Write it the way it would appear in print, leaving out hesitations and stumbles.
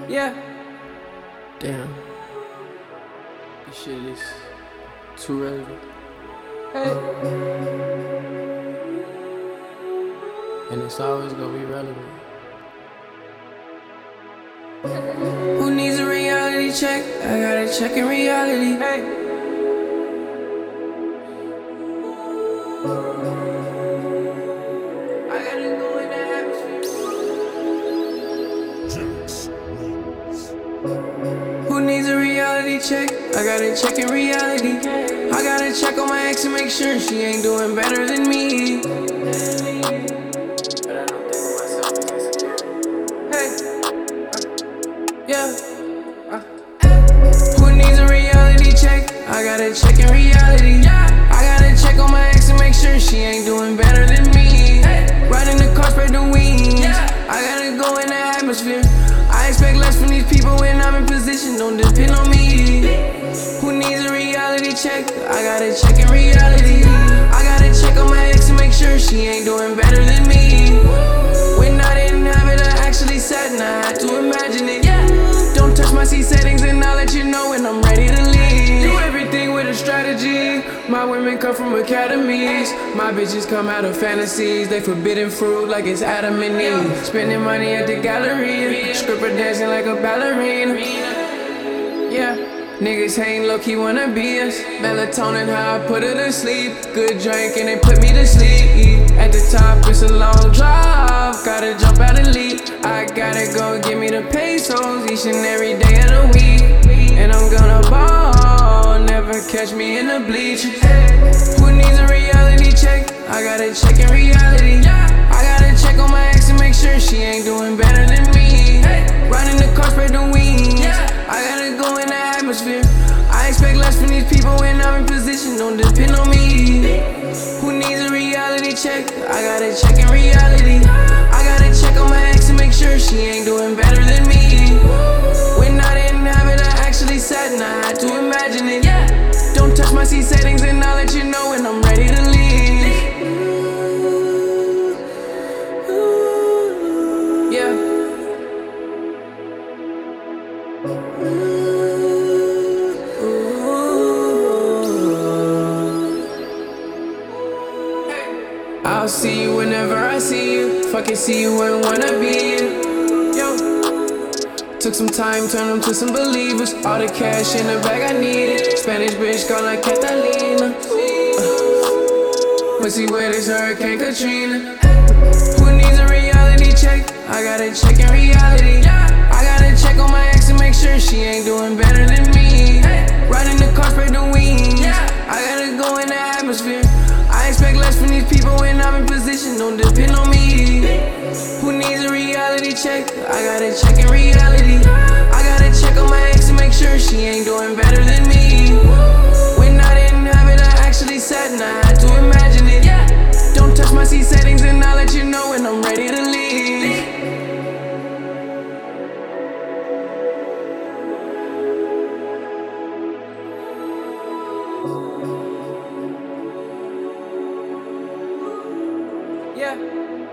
Yeah. Damn. This shit is too relevant. Hey. And it's always gonna be relevant. Who needs a reality check? I got a check in reality. Hey. Who needs a reality check? I got a check in reality. I gotta check on my ex and make sure she ain't doing better than me. Hey, yeah. Who needs a reality check? I got a check in reality. I gotta check on my ex and make sure she ain't doing better than me. Riding the car, spread the wings. I gotta go in the atmosphere. I expect less from these people when I'm in position, don't depend on me. Who needs a reality check? I gotta check in reality. I gotta check on my ex and make sure she ain't doing better than me. When I didn't have it, I actually sat and I had to imagine it. Don't touch my C settings and I'll let you know when I'm ready to leave. Do everything with a strategy. My women come from academies. My bitches come out of fantasies. They forbidden fruit like it's Adam and Eve. Spending money at the gallery. Stripper dancing like a ballerina. Yeah. Niggas ain't low-key wanna be us. Melatonin, how I put her to sleep. Good drink and it put me to sleep. At the top, it's a long drive. Gotta jump out and leap. I gotta go get me the pesos each and every day of the week. And I'm gonna ball, never catch me in the bleachers. Who needs a reality check? I gotta check in reality. I gotta check on my ex and make sure she ain't doing better than me. Riding the car, spread the wings. I gotta go in the atmosphere. I expect less from these people when I'm in position, don't depend on me. Who needs a reality check? I gotta check in reality. I gotta check on my ex and make sure she ain't doing better than me. When I didn't have it, I actually sat and I had to imagine it. Don't touch my C settings and I'll let you know when I'm ready to leave. Yeah. I'll see you whenever I see you. Fucking see you and wanna be you. Yo. Took some time, turned them to some believers. All the cash in the bag I needed. Spanish bitch called like Catalina. Pussy wet as Hurricane Katrina. Who needs a reality check? I gotta check in reality. I gotta check on my ex and make sure she ain't doing better than me. Riding the car, spread the wings. I gotta go in the atmosphere. I expect less from these people when I'm in position, don't depend on me. Who needs a reality check? I gotta check in reality. I gotta check on my ex and make sure she ain't doing better than me. When I didn't have it, I actually sat and I had to imagine it. Don't touch my C settings and I'll let you know when I'm ready to leave. Yeah.